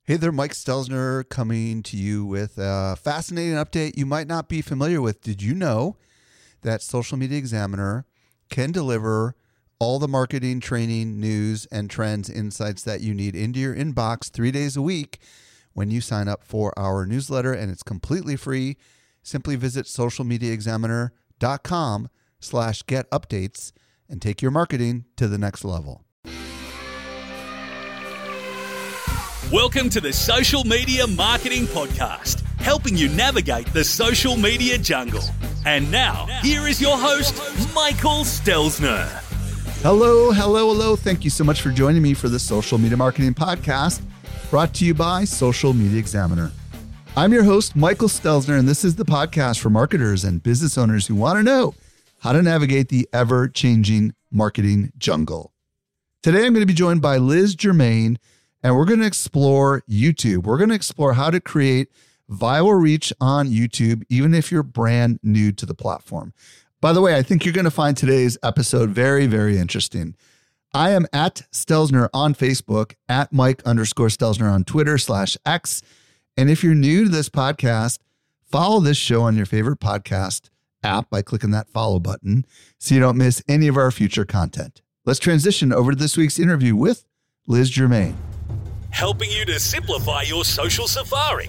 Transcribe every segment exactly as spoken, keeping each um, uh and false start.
Hey there, Mike Stelzner coming to you with a fascinating update you might not be familiar with. Did you know that Social Media Examiner can deliver all the marketing, training, news, and trends insights that you need into your inbox three days a week when you sign up for our newsletter, and it's completely free. Simply visit socialmediaexaminer.com slash get updates and take your marketing to the next level. Welcome to the Social Media Marketing Podcast, helping you navigate the social media jungle. And now, here is your host, Michael Stelzner. Hello, hello, hello. Thank you so much for joining me for the Social Media Marketing Podcast, brought to you by Social Media Examiner. I'm your host, Michael Stelzner, and this is the podcast for marketers and business owners who want to know how to navigate the ever-changing marketing jungle. Today, I'm going to be joined by Liz Germain, and we're going to explore YouTube. We're going to explore how to create viral reach on YouTube, even if you're brand new to the platform. By the way, I think you're going to find today's episode very, very interesting. I am at Stelzner on Facebook, at Mike underscore Stelzner on Twitter slash X. And if you're new to this podcast, follow this show on your favorite podcast app by clicking that follow button so you don't miss any of our future content. Let's transition over to this week's interview with Liz Germain. Helping you to simplify your social safari.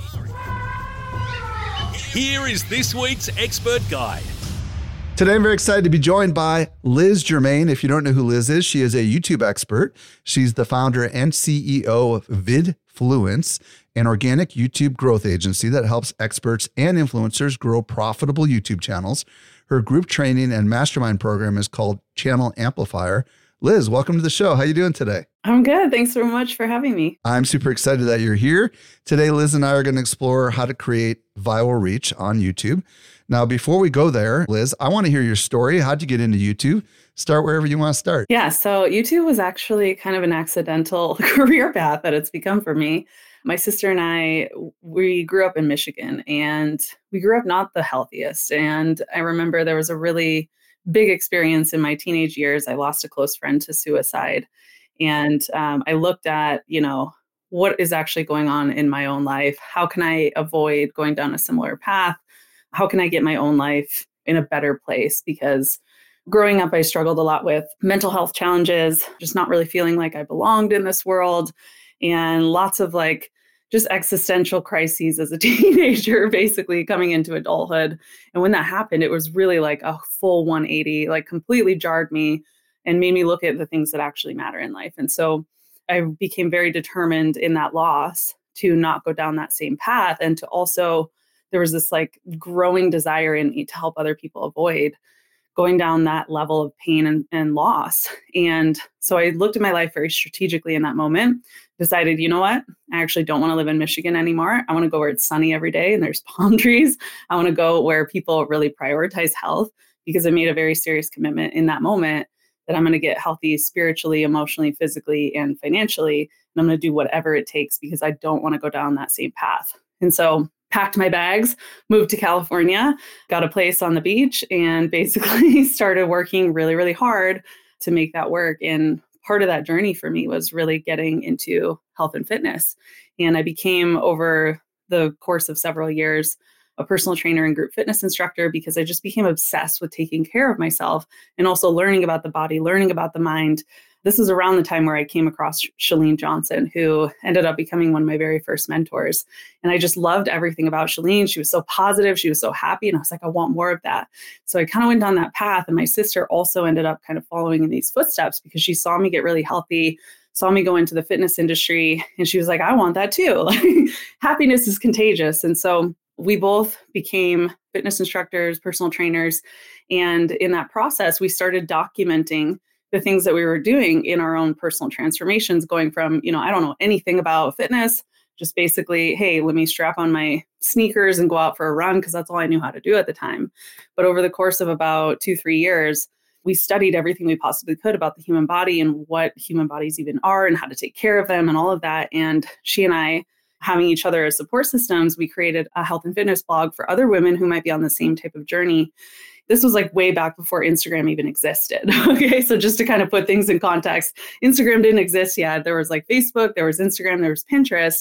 Here is this week's expert guide. Today, I'm very excited to be joined by Liz Germain. If you don't know who Liz is, she is a YouTube expert. She's the founder and C E O of VidFluence, an organic YouTube growth agency that helps experts and influencers grow profitable YouTube channels. Her group training and mastermind program is called Channel Amplifier. Liz, welcome to the show. How are you doing today? I'm good. Thanks so much for having me. I'm super excited that you're here. Today, Liz and I are going to explore how to create viral reach on YouTube. Now, before we go there, Liz, I want to hear your story. How'd you get into YouTube? Start wherever you want to start. Yeah, so YouTube was actually kind of an accidental career path that it's become for me. My sister and I, we grew up in Michigan, and we grew up not the healthiest. And I remember there was a really big experience in my teenage years. I lost a close friend to suicide. And um, I looked at, you know, what is actually going on in my own life? How can I avoid going down a similar path? How can I get my own life in a better place? Because growing up, I struggled a lot with mental health challenges, just not really feeling like I belonged in this world, and lots of like just existential crises as a teenager, basically coming into adulthood. And when that happened, it was really like a full one eighty, like completely jarred me and made me look at the things that actually matter in life. And so I became very determined in that loss to not go down that same path. And to also, there was this like growing desire in me to help other people avoid going down that level of pain and, and loss. And so I looked at my life very strategically in that moment, decided, you know what, I actually don't want to live in Michigan anymore. I want to go where it's sunny every day and there's palm trees. I want to go where people really prioritize health, because I made a very serious commitment in that moment that I'm going to get healthy spiritually, emotionally, physically, and financially. And I'm going to do whatever it takes because I don't want to go down that same path. And so packed my bags, moved to California, got a place on the beach, and basically started working really, really hard to make that work. And part of that journey for me was really getting into health and fitness. And I became, over the course of several years, a personal trainer and group fitness instructor, because I just became obsessed with taking care of myself and also learning about the body, learning about the mind. This is around the time where I came across Chalene Johnson, who ended up becoming one of my very first mentors. And I just loved everything about Chalene. She was so positive. She was so happy. And I was like, I want more of that. So I kind of went down that path. And my sister also ended up kind of following in these footsteps, because she saw me get really healthy, saw me go into the fitness industry. And she was like, I want that too. Like, happiness is contagious. And so we both became fitness instructors, personal trainers. And in that process, we started documenting the things that we were doing in our own personal transformations, going from, you know, I don't know anything about fitness, just basically, hey, let me strap on my sneakers and go out for a run, because that's all I knew how to do at the time. But over the course of about two, three years, we studied everything we possibly could about the human body and what human bodies even are and how to take care of them and all of that. And she and I, having each other as support systems, we created a health and fitness blog for other women who might be on the same type of journey. This was like way back before Instagram even existed. Okay, so just to kind of put things in context, Instagram didn't exist yet. There was like Facebook, there was Instagram, there was Pinterest.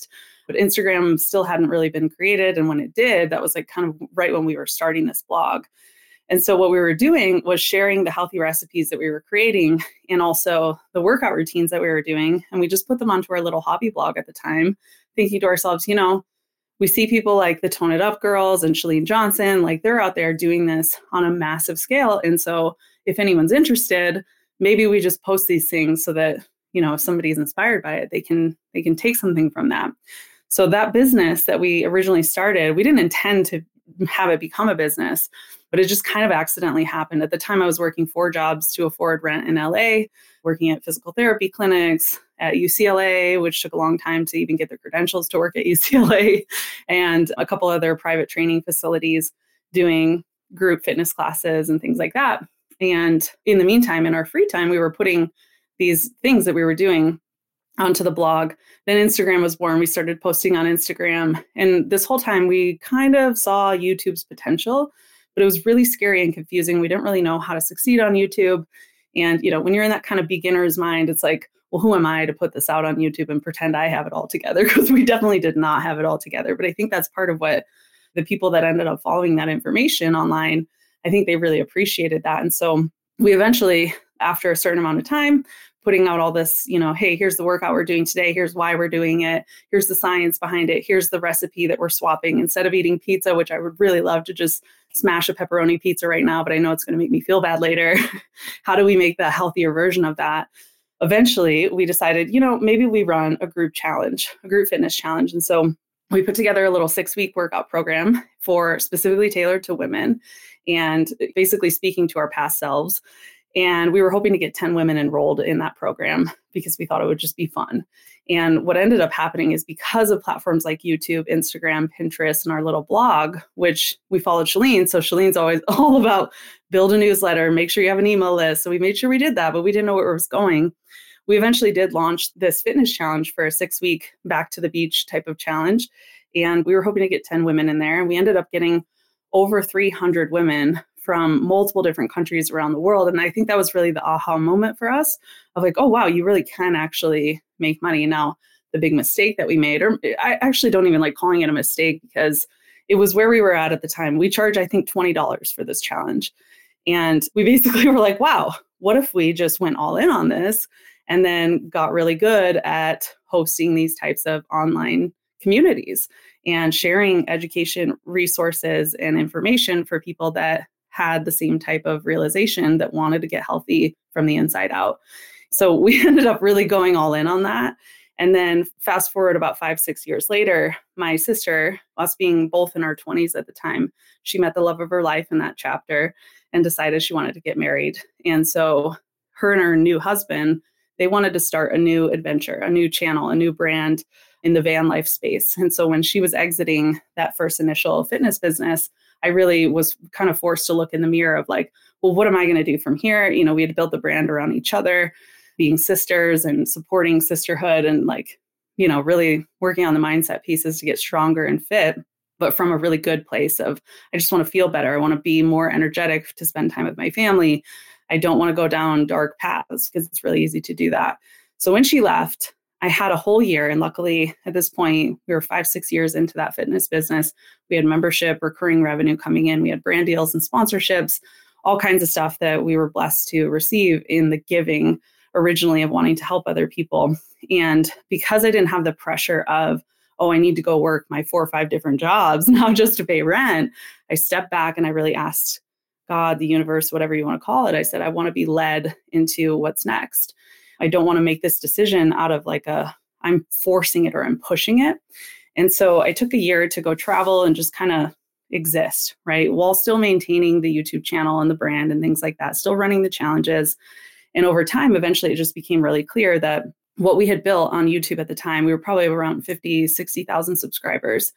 But Instagram still hadn't really been created. And when it did, that was like kind of right when we were starting this blog. And so what we were doing was sharing the healthy recipes that we were creating and also the workout routines that we were doing. And we just put them onto our little hobby blog at the time, thinking to ourselves, you know, we see people like the Tone It Up girls and Chalene Johnson, like they're out there doing this on a massive scale. And so if anyone's interested, maybe we just post these things so that, you know, if somebody's inspired by it, they can they can take something from that. So that business that we originally started, we didn't intend to have it become a business, but it just kind of accidentally happened. At the time, I was working four jobs to afford rent in L A, working at physical therapy clinics at U C L A, which took a long time to even get the credentials to work at U C L A, and a couple other private training facilities doing group fitness classes and things like that. And in the meantime, in our free time, we were putting these things that we were doing onto the blog. Then Instagram was born. We started posting on Instagram. And this whole time we kind of saw YouTube's potential, but it was really scary and confusing. We didn't really know how to succeed on YouTube. And, you know, when you're in that kind of beginner's mind, it's like, well, who am I to put this out on YouTube and pretend I have it all together? Because we definitely did not have it all together. But I think that's part of what the people that ended up following that information online, I think they really appreciated that. And so we eventually, after a certain amount of time, putting out all this, you know, hey, here's the workout we're doing today. Here's why we're doing it. Here's the science behind it. Here's the recipe that we're swapping. Instead of eating pizza, which I would really love to just smash a pepperoni pizza right now, but I know it's going to make me feel bad later. How do we make the healthier version of that? Eventually, we decided, you know, maybe we run a group challenge, a group fitness challenge. And so we put together a little six-week workout program for specifically tailored to women and basically speaking to our past selves. And we were hoping to get ten women enrolled in that program because we thought it would just be fun. And what ended up happening is because of platforms like YouTube, Instagram, Pinterest, and our little blog, which we followed Chalene. So Chalene's always all about build a newsletter, make sure you have an email list. So we made sure we did that, but we didn't know where it was going. We eventually did launch this fitness challenge for a six-week back to the beach type of challenge. And we were hoping to get ten women in there. And we ended up getting over three hundred women from multiple different countries around the world. And I think that was really the aha moment for us of like, oh, wow, you really can actually make money. Now, the big mistake that we made, or I actually don't even like calling it a mistake because it was where we were at at the time. We charge, I think, twenty dollars for this challenge. And we basically were like, wow, what if we just went all in on this and then got really good at hosting these types of online communities and sharing education resources and information for people that had the same type of realization that wanted to get healthy from the inside out. So we ended up really going all in on that. And then fast forward about five, six years later, my sister, us being both in our twenties at the time, she met the love of her life in that chapter and decided she wanted to get married. And so her and her new husband, they wanted to start a new adventure, a new channel, a new brand in the van life space. And so when she was exiting that first initial fitness business, I really was kind of forced to look in the mirror of like, well, what am I going to do from here? You know, we had to build the brand around each other, being sisters and supporting sisterhood and like, you know, really working on the mindset pieces to get stronger and fit, but from a really good place of, I just want to feel better. I want to be more energetic to spend time with my family. I don't want to go down dark paths because it's really easy to do that. So when she left, I had a whole year. And luckily at this point, we were five, six years into that fitness business. We had membership, recurring revenue coming in. We had brand deals and sponsorships, all kinds of stuff that we were blessed to receive in the giving originally of wanting to help other people. And because I didn't have the pressure of, oh, I need to go work my four or five different jobs now just to pay rent, I stepped back and I really asked God, the universe, whatever you want to call it. I said, I want to be led into what's next. I don't want to make this decision out of like a, I'm forcing it or I'm pushing it. And so I took a year to go travel and just kind of exist, right? While still maintaining the YouTube channel and the brand and things like that, still running the challenges. And over time, eventually it just became really clear that what we had built on YouTube at the time, we were probably around fifty, sixty thousand subscribers.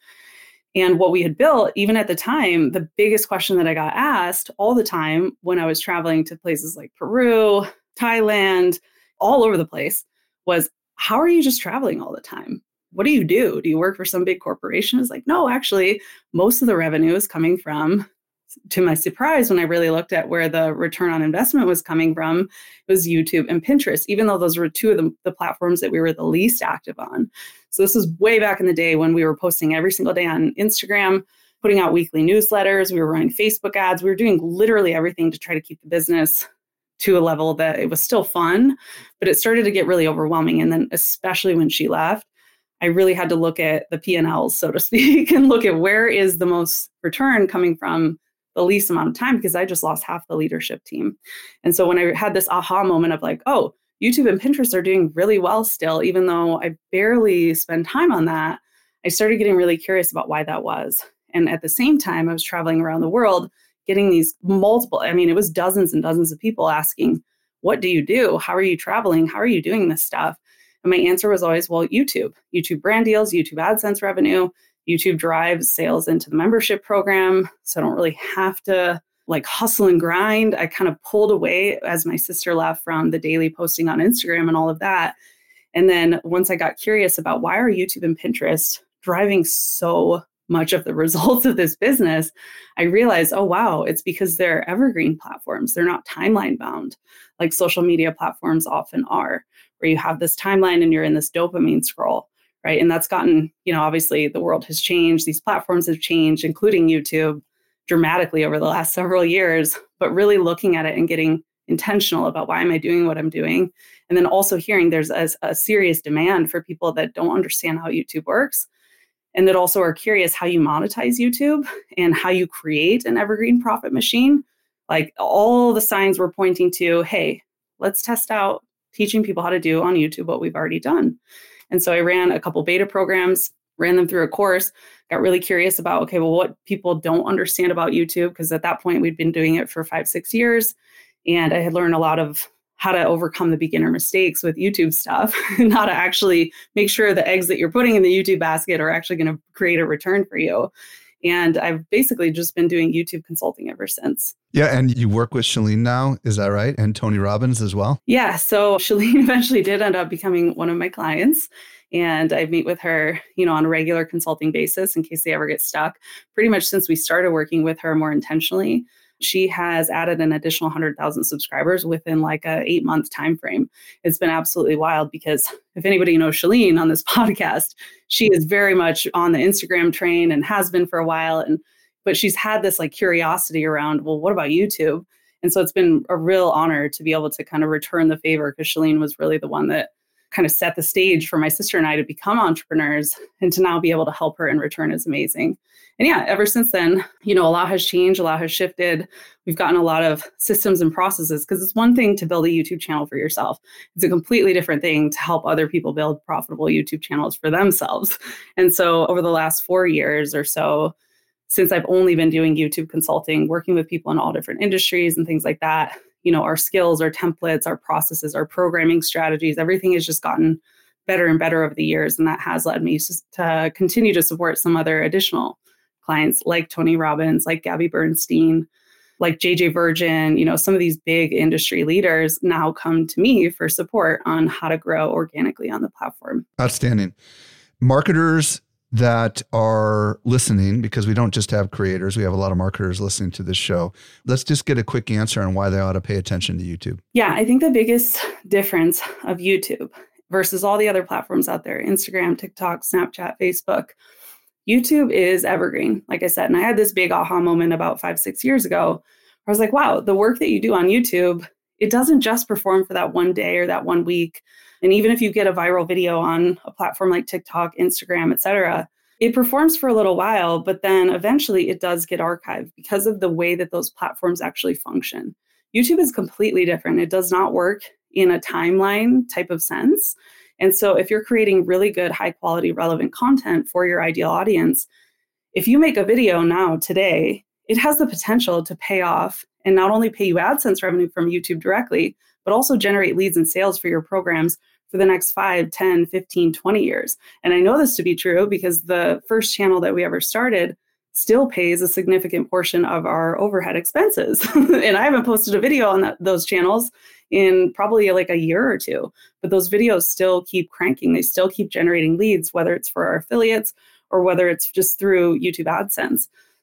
And what we had built, even at the time, the biggest question that I got asked all the time when I was traveling to places like Peru, Thailand, all over the place was, how are you just traveling all the time? What do you do? Do you work for some big corporation? It's like, no, actually, most of the revenue is coming from to my surprise, when I really looked at where the return on investment was coming from, it was YouTube and Pinterest, even though those were two of the, the platforms that we were the least active on. So this was way back in the day when we were posting every single day on Instagram, putting out weekly newsletters. We were running Facebook ads. We were doing literally everything to try to keep the business to a level that it was still fun, but it started to get really overwhelming. And then especially when she left, I really had to look at the P and L's, so to speak, and look at where is the most return coming from the least amount of time, because I just lost half the leadership team. And so when I had this aha moment of like, oh, YouTube and Pinterest are doing really well still, even though I barely spend time on that, I started getting really curious about why that was. And at the same time, I was traveling around the world, getting these multiple, I mean, it was dozens and dozens of people asking, what do you do? How are you traveling? How are you doing this stuff? And my answer was always, well, YouTube, YouTube brand deals, YouTube AdSense revenue. YouTube drives sales into the membership program. So I don't really have to like hustle and grind. I kind of pulled away as my sister left from the daily posting on Instagram and all of that. And then once I got curious about why are YouTube and Pinterest driving so much of the results of this business, I realized, oh, wow, it's because they're evergreen platforms. They're not timeline bound like social media platforms often are, where you have this timeline and you're in this dopamine scroll. Right. And that's gotten, you know, obviously the world has changed. These platforms have changed, including YouTube, dramatically over the last several years, but really looking at it and getting intentional about why am I doing what I'm doing? And then also hearing there's a, a serious demand for people that don't understand how YouTube works and that also are curious how you monetize YouTube and how you create an evergreen profit machine. Like all the signs were pointing to, hey, let's test out teaching people how to do on YouTube what we've already done. And so I ran a couple beta programs, ran them through a course, got really curious about, okay, well, what people don't understand about YouTube, because at that point we'd been doing it for five, six years. And I had learned a lot of how to overcome the beginner mistakes with YouTube stuff and how to actually make sure the eggs that you're putting in the YouTube basket are actually going to create a return for you. And I've basically just been doing YouTube consulting ever since. Yeah. And you work with Chalene now, is that right? And Tony Robbins as well? Yeah. So Chalene eventually did end up becoming one of my clients. And I meet with her, you know, on a regular consulting basis in case they ever get stuck. Pretty much since we started working with her more intentionally, she has added an additional one hundred thousand subscribers within like a eight month time frame. It's been absolutely wild because if anybody knows Chalene on this podcast, she is very much on the Instagram train and has been for a while. And but she's had this like curiosity around, well, what about YouTube? And so it's been a real honor to be able to kind of return the favor because Chalene was really the one that kind of set the stage for my sister and I to become entrepreneurs, and to now be able to help her in return is amazing. And yeah, ever since then, you know, a lot has changed, a lot has shifted. We've gotten a lot of systems and processes because it's one thing to build a YouTube channel for yourself. It's a completely different thing to help other people build profitable YouTube channels for themselves. And so over the last four years or so, since I've only been doing YouTube consulting, working with people in all different industries and things like that, you know, our skills, our templates, our processes, our programming strategies, everything has just gotten better and better over the years. And that has led me to continue to support some other additional clients like Tony Robbins, like Gabby Bernstein, like J J Virgin. You know, some of these big industry leaders now come to me for support on how to grow organically on the platform. Outstanding. Marketers that are listening, because we don't just have creators, we have a lot of marketers listening to this show. Let's just get a quick answer on why they ought to pay attention to YouTube. Yeah, I think the biggest difference of YouTube versus all the other platforms out there, Instagram, TikTok, Snapchat, Facebook, YouTube is evergreen, like I said. And I had this big aha moment about five, six years ago. Where I was like, wow, the work that you do on YouTube, it doesn't just perform for that one day or that one week. And even if you get a viral video on a platform like TikTok, Instagram, et cetera, it performs for a little while, but then eventually it does get archived because of the way that those platforms actually function. YouTube is completely different. It does not work in a timeline type of sense. And so if you're creating really good, high quality, relevant content for your ideal audience, if you make a video now today, it has the potential to pay off and not only pay you AdSense revenue from YouTube directly, but also generate leads and sales for your programs for the next five, ten, fifteen, twenty years. And I know this to be true because the first channel that we ever started still pays a significant portion of our overhead expenses. And I haven't posted a video on that, those channels in probably like a year or two, but those videos still keep cranking. They still keep generating leads, whether it's for our affiliates or whether it's just through YouTube AdSense.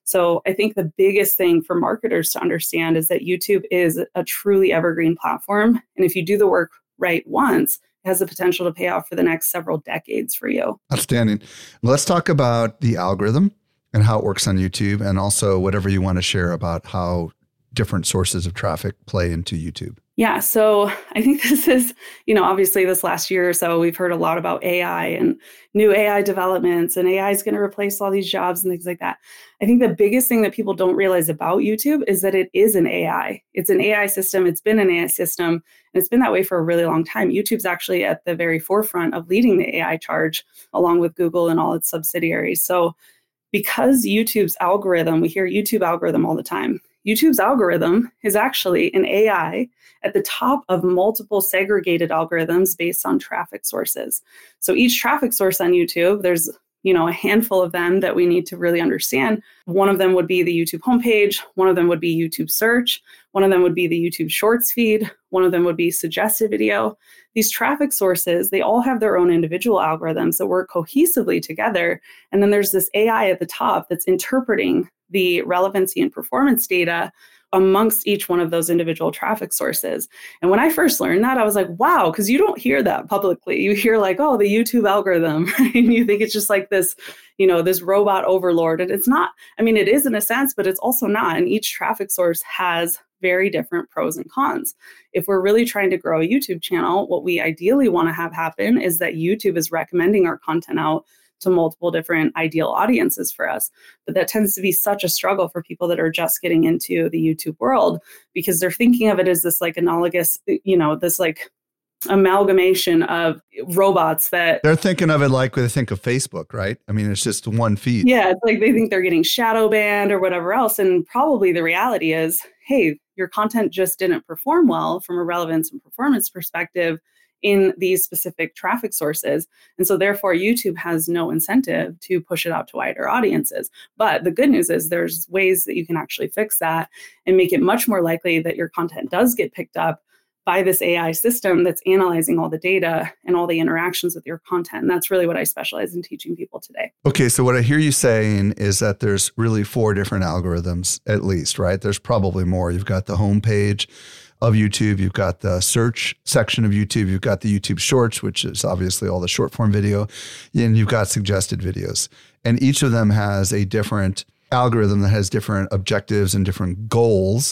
So I think the biggest thing for marketers to understand is that YouTube is a truly evergreen platform. And if you do the work right once, it has the potential to pay off for the next several decades for you. Outstanding. Let's talk about the algorithm and how it works on YouTube, and also whatever you want to share about how different sources of traffic play into YouTube. Yeah. So I think this is, you know, obviously this last year or so, we've heard a lot about A I and new A I developments, and A I is going to replace all these jobs and things like that. I think the biggest thing that people don't realize about YouTube is that it is an A I. It's an A I system. It's been an A I system, and it's been that way for a really long time. YouTube's actually at the very forefront of leading the A I charge, along with Google and all its subsidiaries. So because YouTube's algorithm, we hear YouTube algorithm all the time. YouTube's algorithm is actually an A I at the top of multiple segregated algorithms based on traffic sources. So each traffic source on YouTube, there's, you know, a handful of them that we need to really understand. One of them would be the YouTube homepage. One of them would be YouTube search. One of them would be the YouTube Shorts feed. One of them would be suggested video. These traffic sources, they all have their own individual algorithms that work cohesively together. And then there's this A I at the top that's interpreting the relevancy and performance data amongst each one of those individual traffic sources. And when I first learned that, I was like, wow, because you don't hear that publicly. You hear like, oh, the YouTube algorithm, right? And you think it's just like this, you know, this robot overlord. And it's not. I mean, it is in a sense, but it's also not. And each traffic source has very different pros and cons. If we're really trying to grow a YouTube channel, what we ideally want to have happen is that YouTube is recommending our content out to multiple different ideal audiences for us. But that tends to be such a struggle for people that are just getting into the YouTube world, because they're thinking of it as this like analogous, you know, this like amalgamation of robots that they're thinking of it like they think of Facebook, right? I mean, it's just one feed. Yeah, it's like they think they're getting shadow banned or whatever else. And probably the reality is, hey, your content just didn't perform well from a relevance and performance perspective in these specific traffic sources. And so therefore, YouTube has no incentive to push it out to wider audiences. But the good news is there's ways that you can actually fix that and make it much more likely that your content does get picked up by this A I system that's analyzing all the data and all the interactions with your content. And that's really what I specialize in teaching people today. Okay, so what I hear you saying is that there's really four different algorithms at least, right? There's probably more. You've got the homepage of YouTube, you've got the search section of YouTube, you've got the YouTube Shorts, which is obviously all the short form video, and you've got suggested videos. And each of them has a different algorithm that has different objectives and different goals.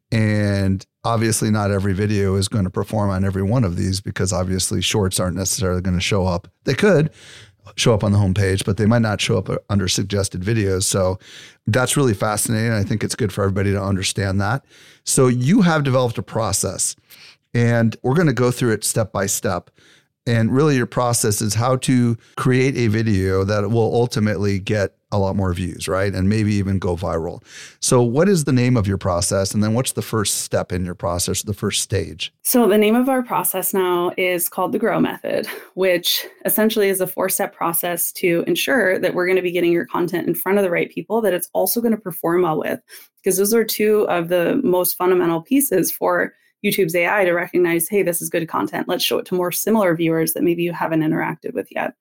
And obviously not every video is going to perform on every one of these, because obviously shorts aren't necessarily going to show up. They could show up on the homepage, but they might not show up under suggested videos. So that's really fascinating. I think it's good for everybody to understand that. So you have developed a process, and we're going to go through it step by step. And really your process is how to create a video that will ultimately get a lot more views, right? And maybe even go viral. So what is the name of your process? And then what's the first step in your process, the first stage? So the name of our process now is called the GROW method, which essentially is a four-step process to ensure that we're going to be getting your content in front of the right people, that it's also going to perform well with, because those are two of the most fundamental pieces for YouTube's A I to recognize, hey, this is good content. Let's show it to more similar viewers that maybe you haven't interacted with yet.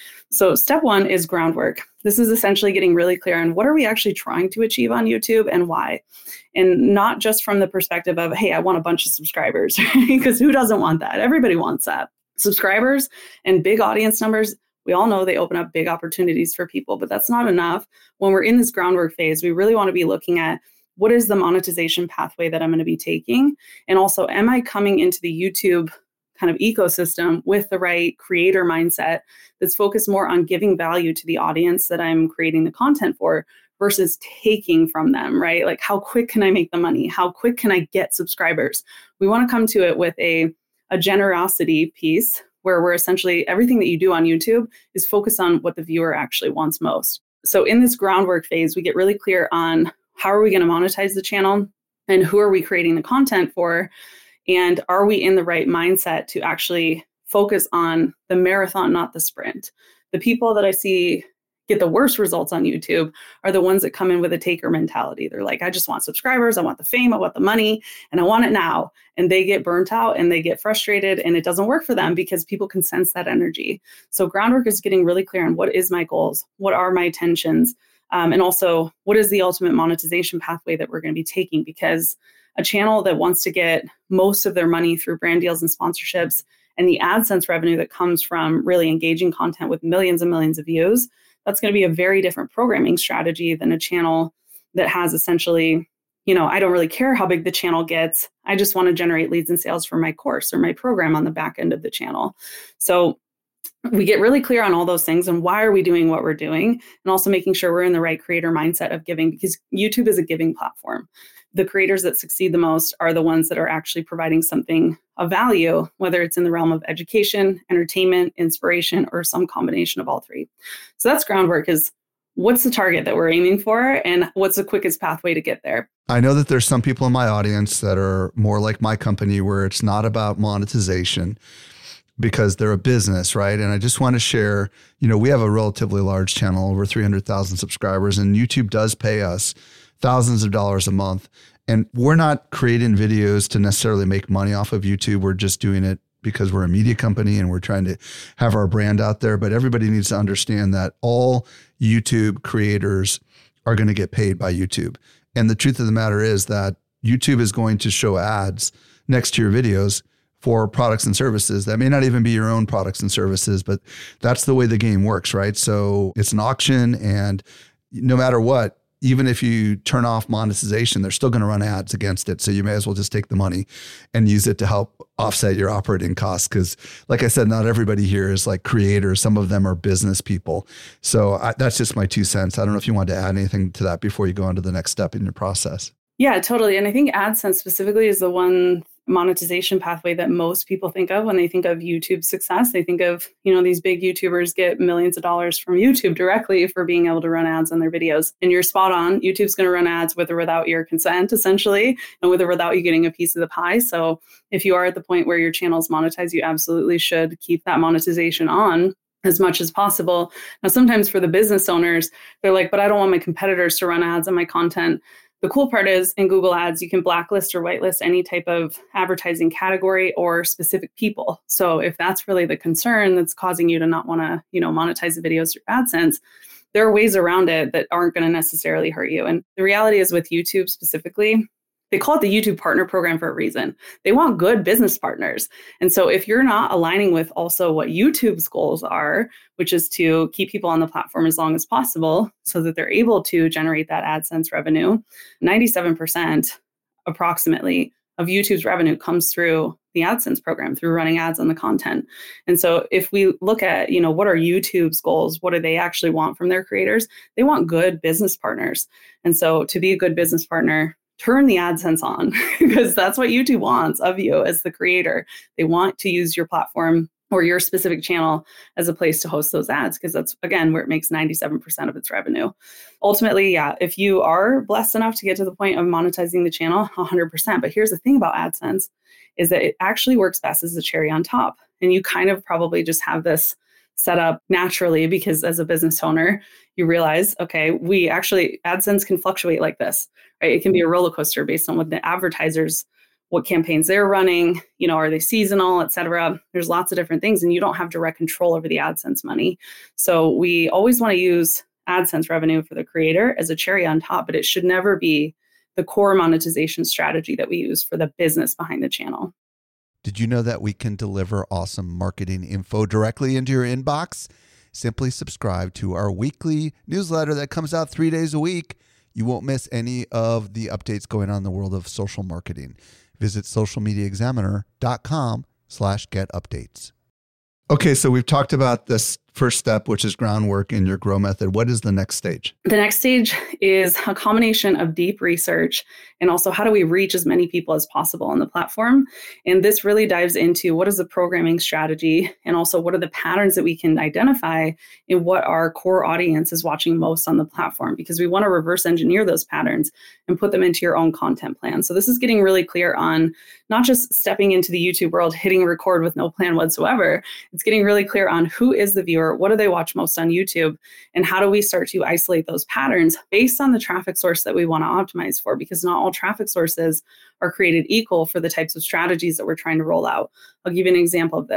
So step one is groundwork. This is essentially getting really clear on what are we actually trying to achieve on YouTube and why. And not just from the perspective of, hey, I want a bunch of subscribers, because who doesn't want that? Everybody wants that. Subscribers and big audience numbers, we all know they open up big opportunities for people, but that's not enough. When we're in this groundwork phase, we really want to be looking at what is the monetization pathway that I'm going to be taking? And also, am I coming into the YouTube kind of ecosystem with the right creator mindset that's focused more on giving value to the audience that I'm creating the content for versus taking from them, right? Like, how quick can I make the money? How quick can I get subscribers? We want to come to it with a, a generosity piece where we're essentially, everything that you do on YouTube is focused on what the viewer actually wants most. So in this groundwork phase, we get really clear on how are we going to monetize the channel and who are we creating the content for? And are we in the right mindset to actually focus on the marathon, not the sprint? The people that I see get the worst results on YouTube are the ones that come in with a taker mentality. They're like, I just want subscribers, I want the fame, I want the money, and I want it now. And they get burnt out and they get frustrated, and it doesn't work for them because people can sense that energy. So groundwork is getting really clear on what is my goals, what are my intentions, Um, and also, what is the ultimate monetization pathway that we're going to be taking? Because a channel that wants to get most of their money through brand deals and sponsorships and the AdSense revenue that comes from really engaging content with millions and millions of views, that's going to be a very different programming strategy than a channel that has essentially, you know, I don't really care how big the channel gets. I just want to generate leads and sales for my course or my program on the back end of the channel. So we get really clear on all those things and why are we doing what we're doing, and also making sure we're in the right creator mindset of giving, because YouTube is a giving platform. The creators that succeed the most are the ones that are actually providing something of value, whether it's in the realm of education, entertainment, inspiration, or some combination of all three. So that's groundwork, is what's the target that we're aiming for and what's the quickest pathway to get there? I know that there's some people in my audience that are more like my company, where it's not about monetization because they're a business, right? And I just want to share, you know, we have a relatively large channel, over three hundred thousand subscribers, and YouTube does pay us thousands of dollars a month. And we're not creating videos to necessarily make money off of YouTube. We're just doing it because we're a media company and we're trying to have our brand out there. But everybody needs to understand that all YouTube creators are going to get paid by YouTube. And the truth of the matter is that YouTube is going to show ads next to your videos for products and services that may not even be your own products and services, but that's the way the game works, right? So it's an auction, and no matter what, even if you turn off monetization, they're still going to run ads against it. So you may as well just take the money and use it to help offset your operating costs. Because like I said, not everybody here is like creators. Some of them are business people. So I, that's just my two cents. I don't know if you want to add anything to that before you go on to the next step in your process. Yeah, totally. And I think AdSense specifically is the one monetization pathway that most people think of when they think of YouTube success. They think of, you know, these big YouTubers get millions of dollars from YouTube directly for being able to run ads on their videos. And you're spot on. YouTube's going to run ads with or without your consent, essentially, and with or without you getting a piece of the pie. So if you are at the point where your channel's monetized, you absolutely should keep that monetization on as much as possible. Now, sometimes for the business owners, they're like, but I don't want my competitors to run ads on my content. The cool part is in Google Ads, you can blacklist or whitelist any type of advertising category or specific people. So if that's really the concern that's causing you to not want to, you know, monetize the videos through AdSense, there are ways around it that aren't going to necessarily hurt you. And the reality is with YouTube specifically, they call it the YouTube Partner Program for a reason. They want good business partners. And so if you're not aligning with also what YouTube's goals are, which is to keep people on the platform as long as possible so that they're able to generate that AdSense revenue, ninety-seven percent approximately of YouTube's revenue comes through the AdSense program, through running ads on the content. And so if we look at, you know, what are YouTube's goals? What do they actually want from their creators? They want good business partners. And so to be a good business partner, turn the AdSense on, because that's what YouTube wants of you as the creator. They want to use your platform or your specific channel as a place to host those ads, because that's, again, where it makes ninety-seven percent of its revenue. Ultimately, yeah, if you are blessed enough to get to the point of monetizing the channel, one hundred percent. But here's the thing about AdSense is that it actually works best as a cherry on top. And you kind of probably just have this set up naturally because as a business owner, you realize, okay, we actually, AdSense can fluctuate like this, right? It can be a roller coaster based on what the advertisers, what campaigns they're running, you know, are they seasonal, et cetera. There's lots of different things, and you don't have direct control over the AdSense money. So we always want to use AdSense revenue for the creator as a cherry on top, but it should never be the core monetization strategy that we use for the business behind the channel. Did you know that we can deliver awesome marketing info directly into your inbox? Simply subscribe to our weekly newsletter that comes out three days a week. You won't miss any of the updates going on in the world of social marketing. Visit socialmediaexaminer.com slash get updates. Okay, so we've talked about this first step, which is groundwork in your grow method. What is the next stage? The next stage is a combination of deep research and also how do we reach as many people as possible on the platform. And this really dives into what is the programming strategy and also what are the patterns that we can identify in what our core audience is watching most on the platform, because we want to reverse engineer those patterns and put them into your own content plan. So this is getting really clear on not just stepping into the YouTube world, hitting record with no plan whatsoever. It's getting really clear on who is the viewer, what do they watch most on YouTube, and how do we start to isolate those patterns based on the traffic source that we want to optimize for, because not all traffic sources are created equal for the types of strategies that we're trying to roll out. I'll give you an example of this.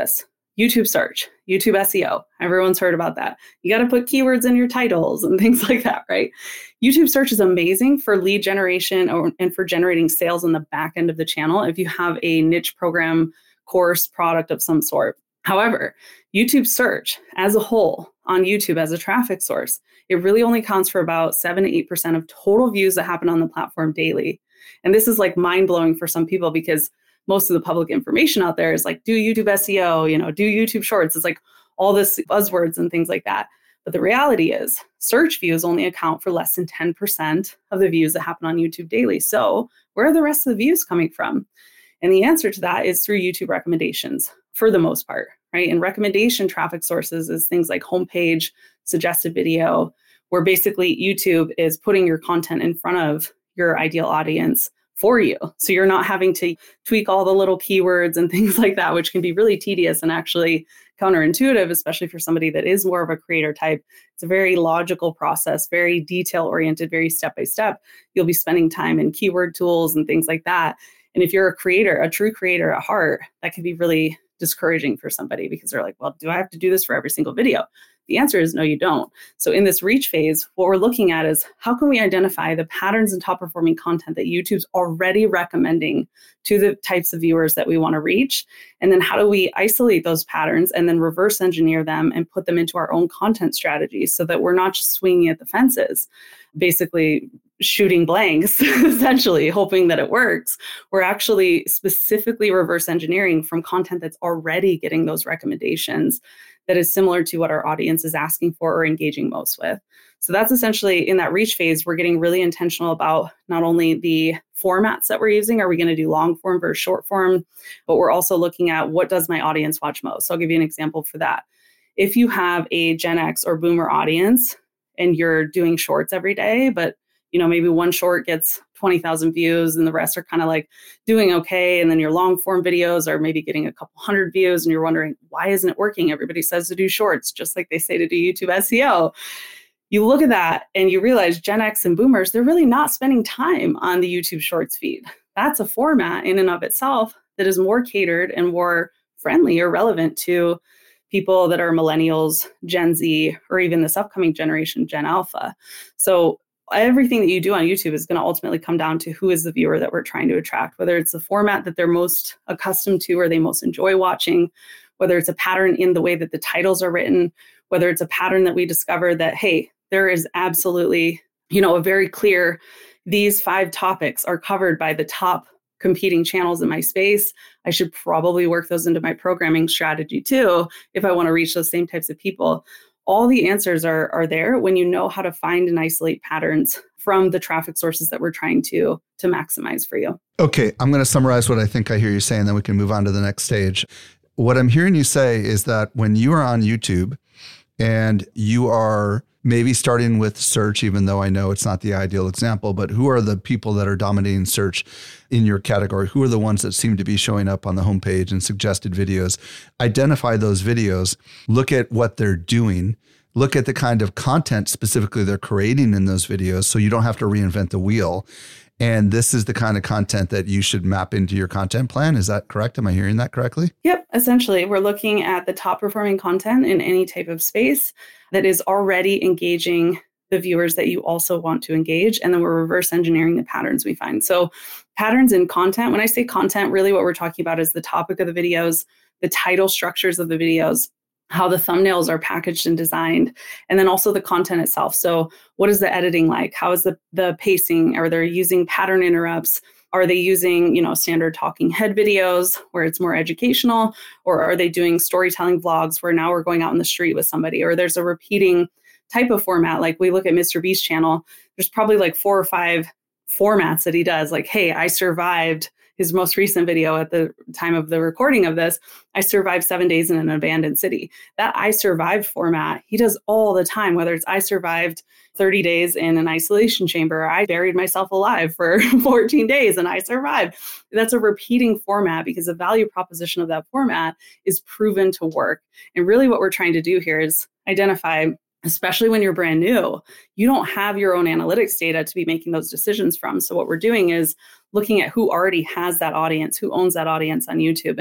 YouTube search, YouTube S E O. Everyone's heard about that. You got to put keywords in your titles and things like that, right? YouTube search is amazing for lead generation or, and for generating sales on the back end of the channel if you have a niche program, course, product of some sort. However, YouTube search as a whole on YouTube as a traffic source, it really only counts for about seven to eight percent of total views that happen on the platform daily. And this is like mind-blowing for some people because most of the public information out there is like, do YouTube S E O, you know, do YouTube Shorts. It's like all this buzzwords and things like that. But the reality is search views only account for less than ten percent of the views that happen on YouTube daily. So where are the rest of the views coming from? And the answer to that is through YouTube recommendations for the most part, right? And recommendation traffic sources is things like homepage, suggested video, where basically YouTube is putting your content in front of your ideal audience for you. So you're not having to tweak all the little keywords and things like that, which can be really tedious and actually counterintuitive, especially for somebody that is more of a creator type. It's a very logical process, very detail oriented, very step by step. You'll be spending time in keyword tools and things like that. And if you're a creator, a true creator at heart, that can be really discouraging for somebody because they're like, well, do I have to do this for every single video? The answer is no, you don't. So in this reach phase, what we're looking at is how can we identify the patterns and top performing content that YouTube's already recommending to the types of viewers that we want to reach? And then how do we isolate those patterns and then reverse engineer them and put them into our own content strategies so that we're not just swinging at the fences, basically shooting blanks, essentially hoping that it works. We're actually specifically reverse engineering from content that's already getting those recommendations that is similar to what our audience is asking for or engaging most with. So that's essentially in that reach phase, we're getting really intentional about not only the formats that we're using, are we going to do long form versus short form, but we're also looking at what does my audience watch most. So I'll give you an example for that. If you have a Gen X or Boomer audience and you're doing shorts every day, but you know, maybe one short gets twenty thousand views and the rest are kind of like doing okay. And then your long form videos are maybe getting a couple hundred views and you're wondering, why isn't it working? Everybody says to do shorts, just like they say to do YouTube S E O. You look at that and you realize Gen X and Boomers, they're really not spending time on the YouTube Shorts feed. That's a format in and of itself that is more catered and more friendly or relevant to people that are millennials, Gen Z, or even this upcoming generation, Gen Alpha. So everything that you do on YouTube is going to ultimately come down to who is the viewer that we're trying to attract, whether it's the format that they're most accustomed to or they most enjoy watching, whether it's a pattern in the way that the titles are written, whether it's a pattern that we discover that, hey, there is absolutely, you know, a very clear, these five topics are covered by the top competing channels in my space. I should probably work those into my programming strategy too, if I want to reach those same types of people. All the answers are, are there when you know how to find and isolate patterns from the traffic sources that we're trying to, to maximize for you. Okay, I'm going to summarize what I think I hear you saying, then we can move on to the next stage. What I'm hearing you say is that when you are on YouTube and you are maybe starting with search, even though I know it's not the ideal example, but who are the people that are dominating search in your category? Who are the ones that seem to be showing up on the homepage and suggested videos? Identify those videos, look at what they're doing, look at the kind of content specifically they're creating in those videos so you don't have to reinvent the wheel. And this is the kind of content that you should map into your content plan. Is that correct? Am I hearing that correctly? Yep. Essentially, we're looking at the top performing content in any type of space that is already engaging the viewers that you also want to engage. And then we're reverse engineering the patterns we find. So patterns in content, when I say content, really what we're talking about is the topic of the videos, the title structures of the videos, how the thumbnails are packaged and designed, and then also the content itself. So what is the editing like? How is the, the pacing? Are they using pattern interrupts? Are they using, you know, standard talking head videos where it's more educational? Or are they doing storytelling vlogs where now we're going out in the street with somebody? Or there's a repeating type of format. Like we look at Mister Beast's channel, there's probably like four or five formats that he does. Like, hey, I survived his most recent video at the time of the recording of this, I survived seven days in an abandoned city. That I survived format, he does all the time, whether it's I survived thirty days in an isolation chamber, I buried myself alive for fourteen days and I survived. That's a repeating format because the value proposition of that format is proven to work. And really what we're trying to do here is identify, especially when you're brand new, you don't have your own analytics data to be making those decisions from. So what we're doing is looking at who already has that audience, who owns that audience on YouTube, and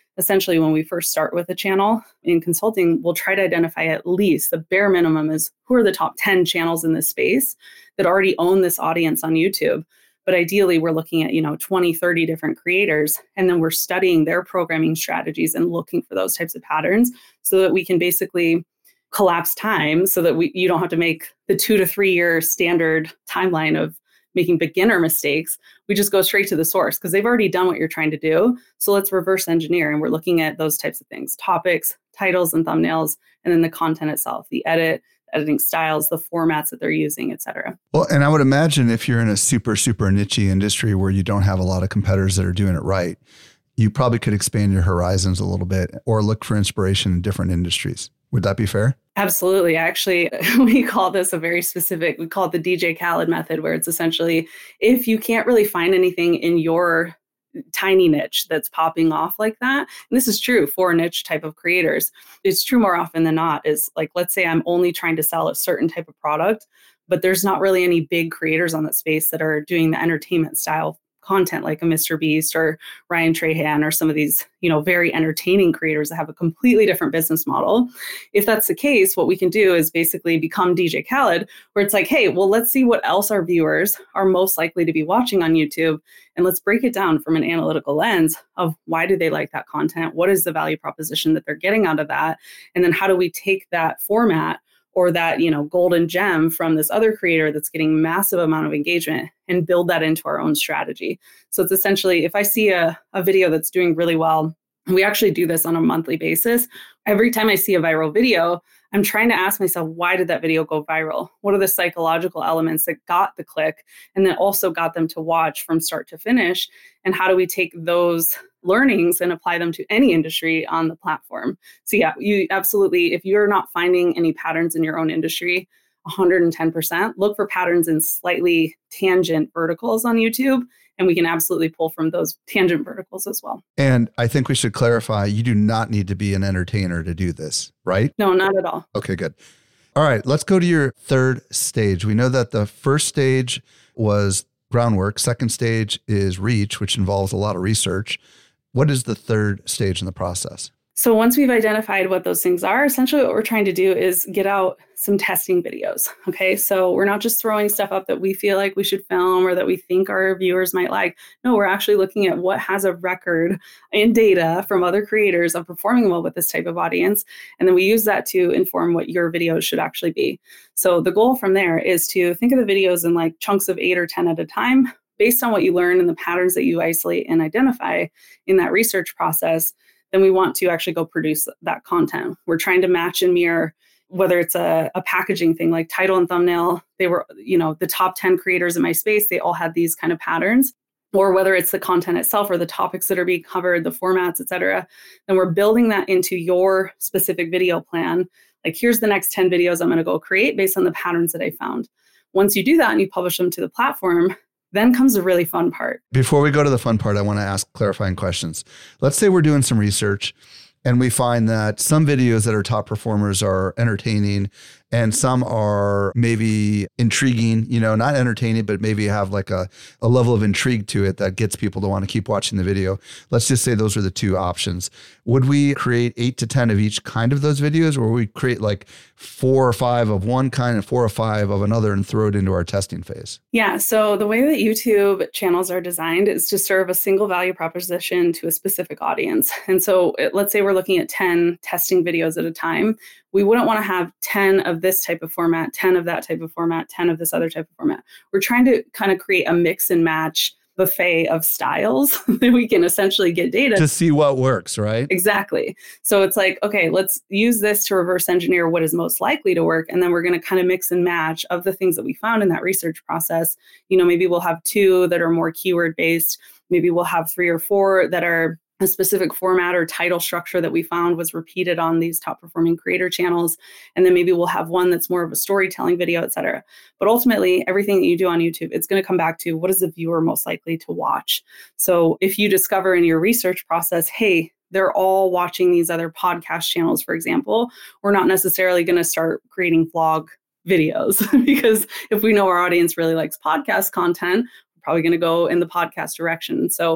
essentially when we first start with a channel in consulting, we'll try to identify at least the bare minimum is who are the top ten channels in this space that already own this audience on YouTube. But ideally, we're looking at, you know, twenty, thirty different creators, and then we're studying their programming strategies and looking for those types of patterns so that we can basically collapse time so that we you don't have to make the two to three year standard timeline of making beginner mistakes. We just go straight to the source because they've already done what you're trying to do. So let's reverse engineer. And we're looking at those types of things, topics, titles and thumbnails, and then the content itself, the edit, editing styles, the formats that they're using, et cetera. Well, and I would imagine if you're in a super, super niche industry where you don't have a lot of competitors that are doing it right, you probably could expand your horizons a little bit or look for inspiration in different industries. Would that be fair? Absolutely. Actually, we call this a very specific, we call it the D J Khaled method, where it's essentially, if you can't really find anything in your tiny niche that's popping off like that, and this is true for niche type of creators, it's true more often than not, is like, let's say I'm only trying to sell a certain type of product, but there's not really any big creators on that space that are doing the entertainment style content like a Mister Beast or Ryan Trahan or some of these, you know, very entertaining creators that have a completely different business model. If that's the case, what we can do is basically become D J Khaled, where it's like, hey, well, let's see what else our viewers are most likely to be watching on YouTube. And let's break it down from an analytical lens of why do they like that content? What is the value proposition that they're getting out of that? And then how do we take that format or that, you know, golden gem from this other creator that's getting massive amount of engagement and build that into our own strategy. So it's essentially, if I see a, a video that's doing really well, and we actually do this on a monthly basis, every time I see a viral video, I'm trying to ask myself, why did that video go viral? What are the psychological elements that got the click and then also got them to watch from start to finish? And how do we take those learnings and apply them to any industry on the platform? So yeah, you absolutely, if you're not finding any patterns in your own industry, one hundred ten percent, look for patterns in slightly tangent verticals on YouTube. And we can absolutely pull from those tangent verticals as well. And I think we should clarify, you do not need to be an entertainer to do this, right? No, not at all. Okay, good. All right, let's go to your third stage. We know that the first stage was groundwork. Second stage is reach, which involves a lot of research. What is the third stage in the process? So once we've identified what those things are, essentially what we're trying to do is get out some testing videos. Okay. So we're not just throwing stuff up that we feel like we should film or that we think our viewers might like. No, we're actually looking at what has a record in data from other creators of performing well with this type of audience. And then we use that to inform what your videos should actually be. So the goal from there is to think of the videos in like chunks of eight or ten at a time, based on what you learn and the patterns that you isolate and identify in that research process. Then we want to actually go produce that content. We're trying to match and mirror, whether it's a, a packaging thing like title and thumbnail. They were, you know, the top ten creators in my space, they all had these kind of patterns, or whether it's the content itself or the topics that are being covered, the formats, et cetera. Then we're building that into your specific video plan. Like, here's the next ten videos I'm going to go create based on the patterns that I found. Once you do that and you publish them to the platform, then comes the really fun part. Before we go to the fun part, I want to ask clarifying questions. Let's say we're doing some research and we find that some videos that are top performers are entertaining and some are maybe intriguing, you know, not entertaining, but maybe have like a, a level of intrigue to it that gets people to want to keep watching the video. Let's just say those are the two options. Would we create eight to ten of each kind of those videos, or would we create like four or five of one kind and four or five of another and throw it into our testing phase? Yeah. So the way that YouTube channels are designed is to serve a single value proposition to a specific audience. And so let's say we're looking at ten testing videos at a time. We wouldn't want to have ten of this type of format, ten of that type of format, ten of this other type of format. We're trying to kind of create a mix and match buffet of styles that we can essentially get data to see what works, right? Exactly. So it's like, okay, let's use this to reverse engineer what is most likely to work. And then we're going to kind of mix and match of the things that we found in that research process. You know, maybe we'll have two that are more keyword based. Maybe we'll have three or four that are a specific format or title structure that we found was repeated on these top performing creator channels. And then maybe we'll have one that's more of a storytelling video, et cetera. But ultimately, everything that you do on YouTube, it's going to come back to what is the viewer most likely to watch. So if you discover in your research process, hey, they're all watching these other podcast channels, for example, we're not necessarily going to start creating vlog videos because if we know our audience really likes podcast content, we're probably going to go in the podcast direction. So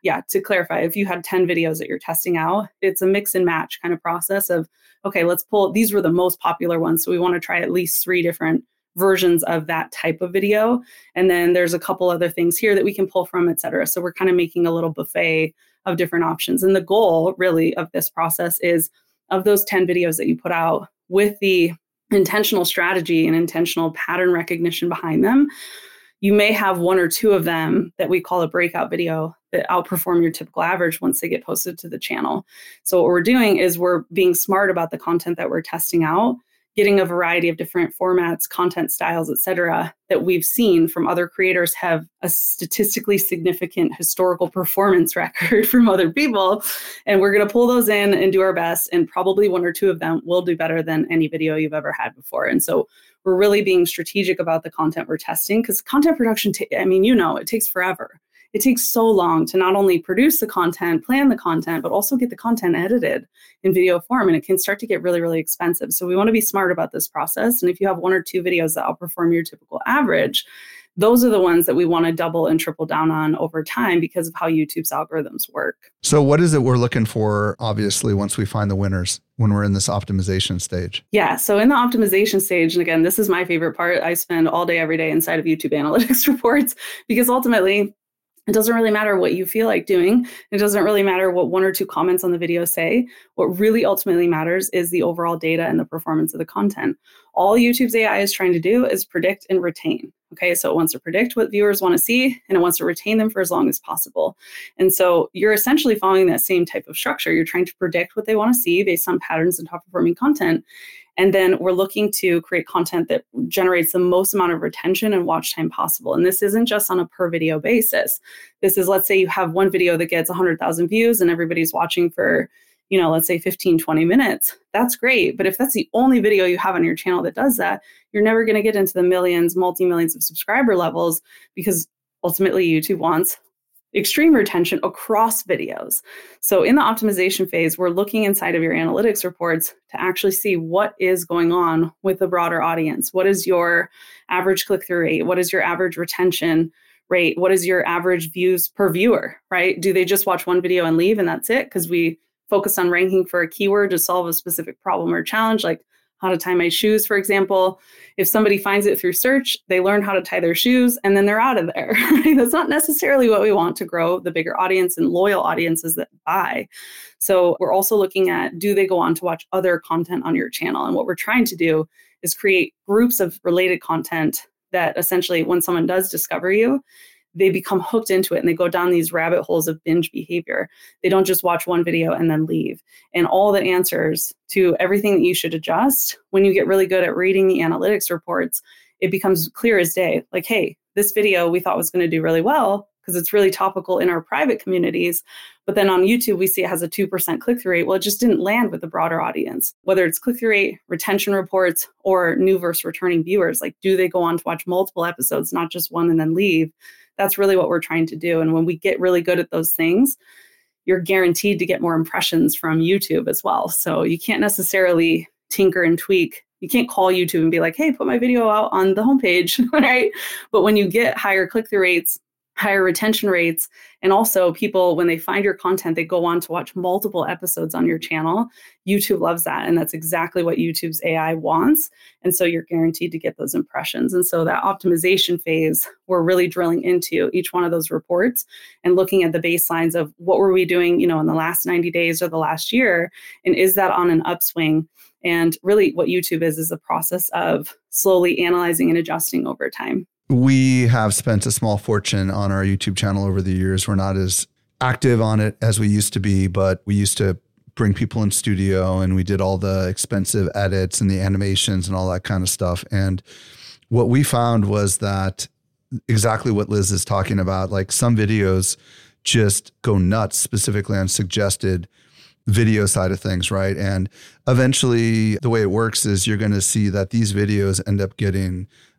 yeah, to clarify, if you had ten videos that you're testing out, it's a mix and match kind of process of, okay, let's pull, these were the most popular ones. So we want to try at least three different versions of that type of video. And then there's a couple other things here that we can pull from, et cetera. So we're kind of making a little buffet of different options. And the goal really of this process is of those ten videos that you put out with the intentional strategy and intentional pattern recognition behind them, you may have one or two of them that we call a breakout video that outperform your typical average once they get posted to the channel. So what we're doing is we're being smart about the content that we're testing out, getting a variety of different formats, content styles, et cetera, that we've seen from other creators have a statistically significant historical performance record from other people. And we're going to pull those in and do our best. And probably one or two of them will do better than any video you've ever had before. And so we're really being strategic about the content we're testing, because content production, t- I mean, you know, it takes forever. It takes so long to not only produce the content, plan the content, but also get the content edited in video form. And it can start to get really, really expensive. So we want to be smart about this process. And if you have one or two videos that outperform your typical average, those are the ones that we want to double and triple down on over time because of how YouTube's algorithms work. So what is it we're looking for, obviously, once we find the winners, when we're in this optimization stage? Yeah. So in the optimization stage, and again, this is my favorite part. I spend all day, every day inside of YouTube analytics reports, because ultimately, it doesn't really matter what you feel like doing. It doesn't really matter what one or two comments on the video say. What really ultimately matters is the overall data and the performance of the content. All YouTube's A I is trying to do is predict and retain. Okay, so it wants to predict what viewers want to see, and it wants to retain them for as long as possible. And so you're essentially following that same type of structure. You're trying to predict what they want to see based on patterns and top performing content. And then we're looking to create content that generates the most amount of retention and watch time possible. And this isn't just on a per video basis. This is, let's say you have one video that gets one hundred thousand views and everybody's watching for, you know, let's say fifteen, twenty minutes. That's great. But if that's the only video you have on your channel that does that, you're never going to get into the millions, multi-millions of subscriber levels, because ultimately YouTube wants extreme retention across videos. So in the optimization phase, we're looking inside of your analytics reports to actually see what is going on with the broader audience. What is your average click-through rate? What is your average retention rate? What is your average views per viewer, right? Do they just watch one video and leave and that's it? Because we focus on ranking for a keyword to solve a specific problem or challenge, like how to tie my shoes, for example. If somebody finds it through search, they learn how to tie their shoes and then they're out of there. Right? That's not necessarily what we want to grow the bigger audience and loyal audiences that buy. So we're also looking at, do they go on to watch other content on your channel? And what we're trying to do is create groups of related content that essentially when someone does discover you, they become hooked into it and they go down these rabbit holes of binge behavior. They don't just watch one video and then leave. And all the answers to everything that you should adjust, when you get really good at reading the analytics reports, it becomes clear as day. Like, hey, this video we thought was going to do really well because it's really topical in our private communities. But then on YouTube, we see it has a two percent click-through rate. Well, it just didn't land with the broader audience, whether it's click-through rate, retention reports, or new versus returning viewers. Like, do they go on to watch multiple episodes, not just one and then leave? That's really what we're trying to do. And when we get really good at those things, you're guaranteed to get more impressions from YouTube as well. So you can't necessarily tinker and tweak. You can't call YouTube and be like, hey, put my video out on the homepage, right? But when you get higher click-through rates, higher retention rates, and also people, when they find your content, they go on to watch multiple episodes on your channel. YouTube loves that. And that's exactly what YouTube's A I wants. And so you're guaranteed to get those impressions. And so that optimization phase, we're really drilling into each one of those reports and looking at the baselines of what were we doing, you know, in the last ninety days or the last year? And is that on an upswing? And really what YouTube is, is a process of slowly analyzing and adjusting over time. We have spent a small fortune on our YouTube channel over the years. We're not as active on it as we used to be, but we used to bring people in studio and we did all the expensive edits and the animations and all that kind of stuff. And what we found was that exactly what Liz is talking about, like some videos just go nuts, specifically on suggested video side of things, right? And eventually the way it works is you're going to see that these videos end up getting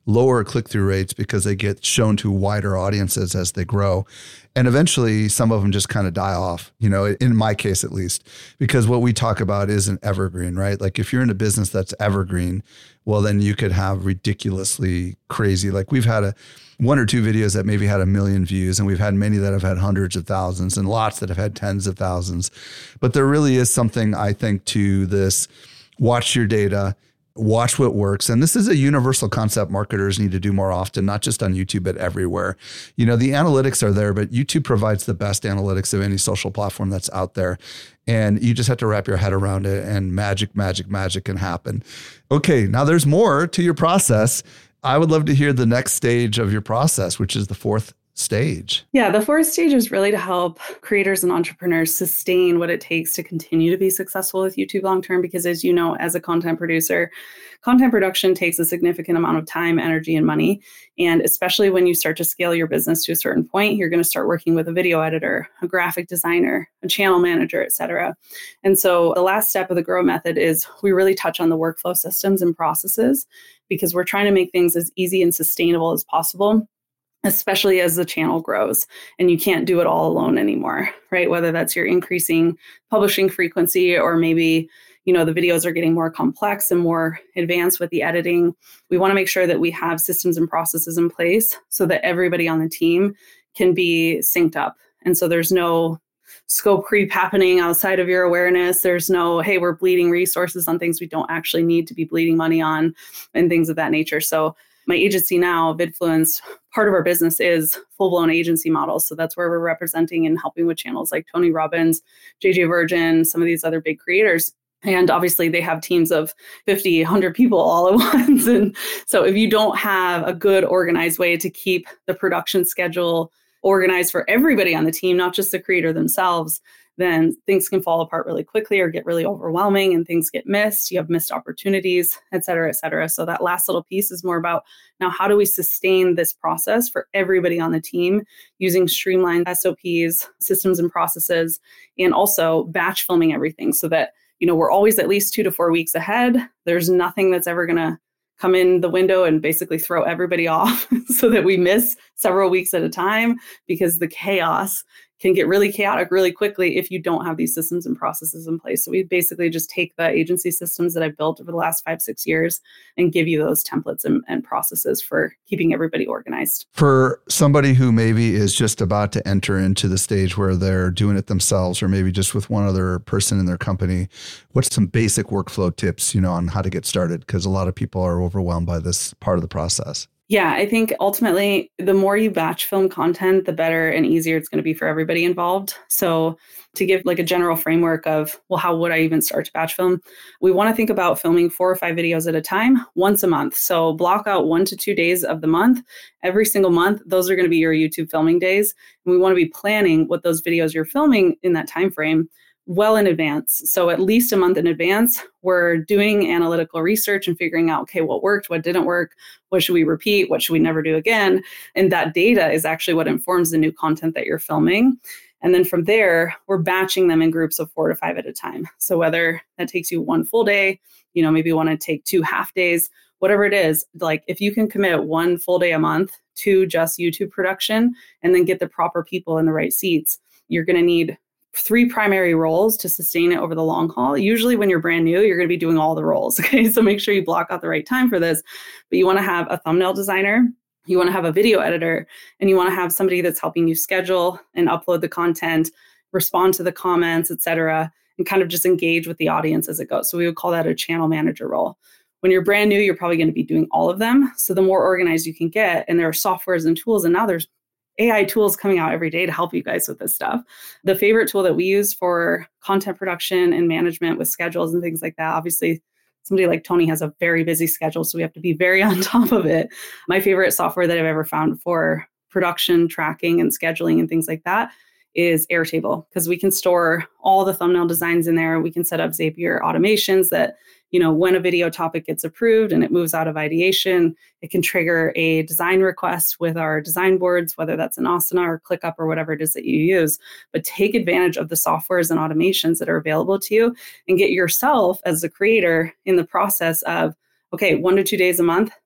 lower click-through rates because they get shown to wider audiences as they grow. And eventually some of them just kind of die off, you know, in my case, at least, because what we talk about isn't evergreen, right? Like if you're in a business that's evergreen, well, then you could have ridiculously crazy, like we've had a one or two videos that maybe had a million views, and we've had many that have had hundreds of thousands and lots that have had tens of thousands. But there really is something, I think, to this: watch your data, watch what works. And this is a universal concept marketers need to do more often, not just on YouTube, but everywhere. You know, the analytics are there, but YouTube provides the best analytics of any social platform that's out there. And you just have to wrap your head around it, and magic, magic, magic can happen. Okay, now there's more to your process. I would love to hear the next stage of your process, which is the fourth stage. Yeah, the fourth stage is really to help creators and entrepreneurs sustain what it takes to continue to be successful with YouTube long-term. Because as you know, as a content producer, content production takes a significant amount of time, energy, and money. And especially when you start to scale your business to a certain point, you're going to start working with a video editor, a graphic designer, a channel manager, et cetera. And so the last step of the GROW method is we really touch on the workflow systems and processes, because we're trying to make things as easy and sustainable as possible, especially as the channel grows and you can't do it all alone anymore, right? Whether that's your increasing publishing frequency, or maybe, you know, the videos are getting more complex and more advanced with the editing. We want to make sure that we have systems and processes in place so that everybody on the team can be synced up. And so there's no scope creep happening outside of your awareness. There's no, hey, we're bleeding resources on things we don't actually need to be bleeding money on, and things of that nature. So my agency now, Vidfluence, part of our business is full-blown agency models. So that's where we're representing and helping with channels like Tony Robbins, J J Virgin, some of these other big creators. And obviously they have teams of fifty, one hundred people all at once. And so if you don't have a good organized way to keep the production schedule organized for everybody on the team, not just the creator themselves, then things can fall apart really quickly or get really overwhelming and things get missed. You have missed opportunities, et cetera, et cetera. So that last little piece is more about, now how do we sustain this process for everybody on the team using streamlined S O Ps, systems and processes, and also batch filming everything so that, you know, we're always at least two to four weeks ahead. There's nothing that's ever going to come in the window and basically throw everybody off so that we miss several weeks at a time, because the chaos can get really chaotic really quickly if you don't have these systems and processes in place. So we basically just take the agency systems that I've built over the last five, six years and give you those templates and, and processes for keeping everybody organized. For somebody who maybe is just about to enter into the stage where they're doing it themselves, or maybe just with one other person in their company, what's some basic workflow tips, you know, on how to get started? Because a lot of people are overwhelmed by this part of the process. Yeah, I think ultimately, the more you batch film content, the better and easier it's going to be for everybody involved. So to give like a general framework of, well, how would I even start to batch film? We want to think about filming four or five videos at a time, once a month. So block out one to two days of the month. Every single month, those are going to be your YouTube filming days. And we want to be planning what those videos you're filming in that time frame well in advance. So at least a month in advance, we're doing analytical research and figuring out, okay, what worked, what didn't work, what should we repeat, what should we never do again? And that data is actually what informs the new content that you're filming. And then from there, we're batching them in groups of four to five at a time. So whether that takes you one full day, you know, maybe you want to take two half days, whatever it is, like if you can commit one full day a month to just YouTube production and then get the proper people in the right seats, you're going to need three primary roles to sustain it over the long haul. Usually when you're brand new, you're going to be doing all the roles. Okay. So make sure you block out the right time for this, but you want to have a thumbnail designer, you want to have a video editor, and you want to have somebody that's helping you schedule and upload the content, respond to the comments, et cetera, and kind of just engage with the audience as it goes. So we would call that a channel manager role. When you're brand new, you're probably going to be doing all of them. So the more organized you can get, and there are softwares and tools, and now there's A I tools coming out every day to help you guys with this stuff. The favorite tool that we use for content production and management with schedules and things like that, obviously somebody like Tony has a very busy schedule, so we have to be very on top of it. My favorite software that I've ever found for production, tracking, and scheduling and things like that is Airtable, because we can store all the thumbnail designs in there. We can set up Zapier automations that, you know, when a video topic gets approved and it moves out of ideation, it can trigger a design request with our design boards, whether that's an Asana or ClickUp or whatever it is that you use. But take advantage of the softwares and automations that are available to you and get yourself as a creator in the process of, okay, one to two days a month,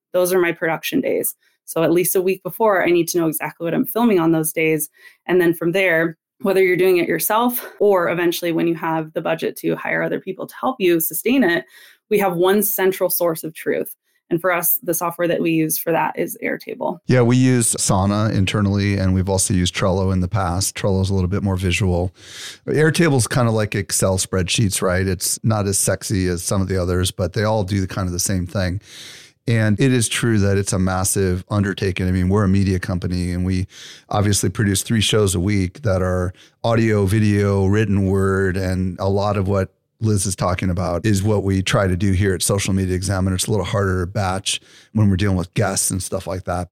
those are my production days. So at least a week before, I need to know exactly what I'm filming on those days. And then from there, whether you're doing it yourself or eventually when you have the budget to hire other people to help you sustain it, we have one central source of truth. And for us, the software that we use for that is Airtable. Yeah, we use Asana internally, and we've also used Trello in the past. Trello is a little bit more visual. Airtable is kind of like Excel spreadsheets, right? It's not as sexy as some of the others, but they all do the kind of the same thing. And it is true that it's a massive undertaking. I mean, we're a media company and we obviously produce three shows a week that are audio, video, written word, and a lot of what Liz is talking about is what we try to do here at Social Media Examiner. It's a little harder to batch when we're dealing with guests and stuff like that.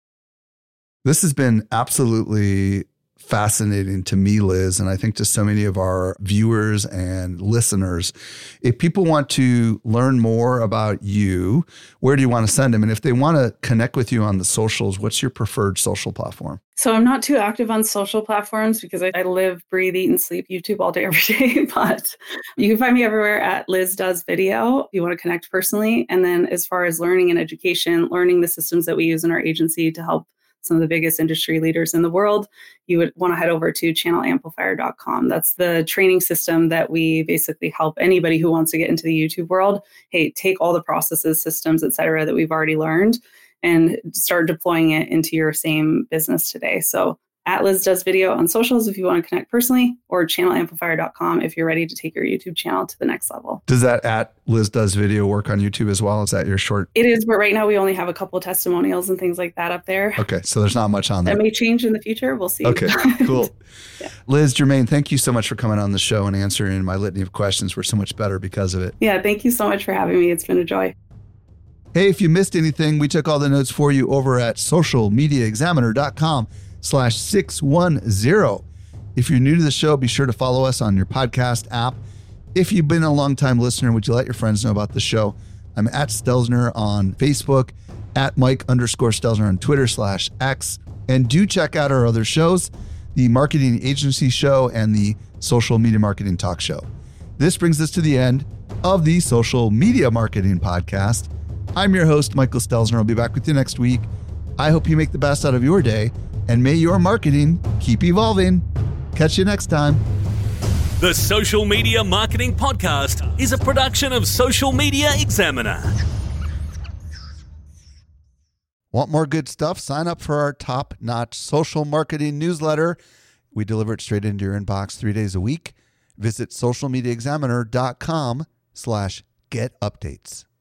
This has been absolutely fascinating to me, Liz, and I think to so many of our viewers and listeners. If people want to learn more about you, where do you want to send them? And if they want to connect with you on the socials, what's your preferred social platform? So I'm not too active on social platforms because I, I live, breathe, eat, and sleep YouTube all day, every day. But you can find me everywhere at Liz Does Video if you want to connect personally. And then as far as learning and education, learning the systems that we use in our agency to help some of the biggest industry leaders in the world, you would want to head over to channel amplifier dot com. That's the training system that we basically help anybody who wants to get into the YouTube world. Hey, take all the processes, systems, et cetera, that we've already learned and start deploying it into your same business today. So at Liz Does Video on socials if you want to connect personally, or channel amplifier dot com if you're ready to take your YouTube channel to the next level. Does that at Liz Does Video work on YouTube as well? Is that your short? It is, but right now we only have a couple of testimonials and things like that up there. Okay, so there's not much on there. That may change in the future. We'll see. Okay, cool. Yeah. Liz Germain, thank you so much for coming on the show and answering my litany of questions. We're so much better because of it. Yeah, thank you so much for having me. It's been a joy. Hey, if you missed anything, we took all the notes for you over at social media examiner dot com slash six one zero. If you're new to the show, be sure to follow us on your podcast app. If you've been a long-time listener, would you let your friends know about the show? I'm at Stelzner on Facebook, at Mike underscore Stelzner on Twitter slash X. And do check out our other shows, the Marketing Agency Show and the Social Media Marketing Talk Show. This brings us to the end of the Social Media Marketing Podcast. I'm your host, Michael Stelzner. I'll be back with you next week. I hope you make the best out of your day, and may your marketing keep evolving. Catch you next time. The Social Media Marketing Podcast is a production of Social Media Examiner. Want more good stuff? Sign up for our top-notch social marketing newsletter. We deliver it straight into your inbox three days a week. Visit social media examiner dot com slash get updates.